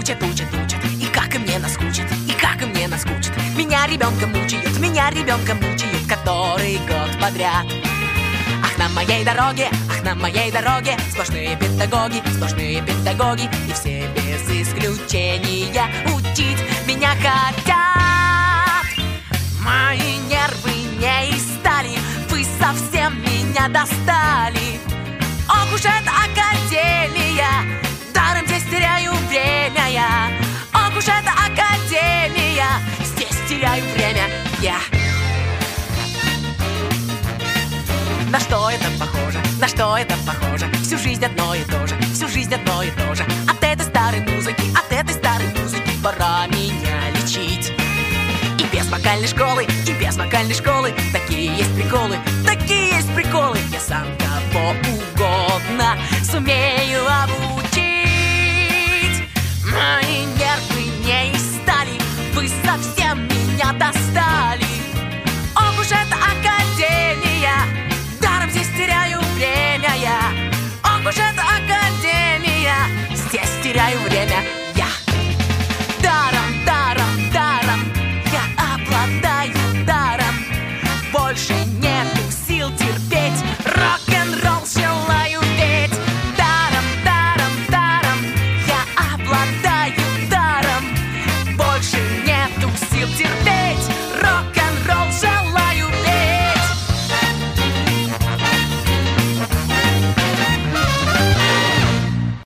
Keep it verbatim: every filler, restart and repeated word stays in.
учат, учат, учат. И как и мне наскучит, и как и мне наскучит. Меня ребенком мучают, меня ребенком мучают который год подряд. Ах, на моей дороге, ах, на моей дороге сплошные педагоги, сплошные педагоги. И все без исключения учить меня хотят. Мои нервы не из стали, вы совсем меня достали. Ох уж эта академия, даром здесь теряю время я. Ох уж эта академия, здесь теряю время я. На что это похоже, на что это похоже? Всю жизнь одно и то же, всю жизнь одно и то же. От этой старой музыки, от этой старой музыки пора меня лечить. И без вокальной школы, и без вокальной школы такие есть приколы, такие есть приколы. Я сам кого угодно сумею обучить. Мои нервы не из стали, вы совсем меня достали.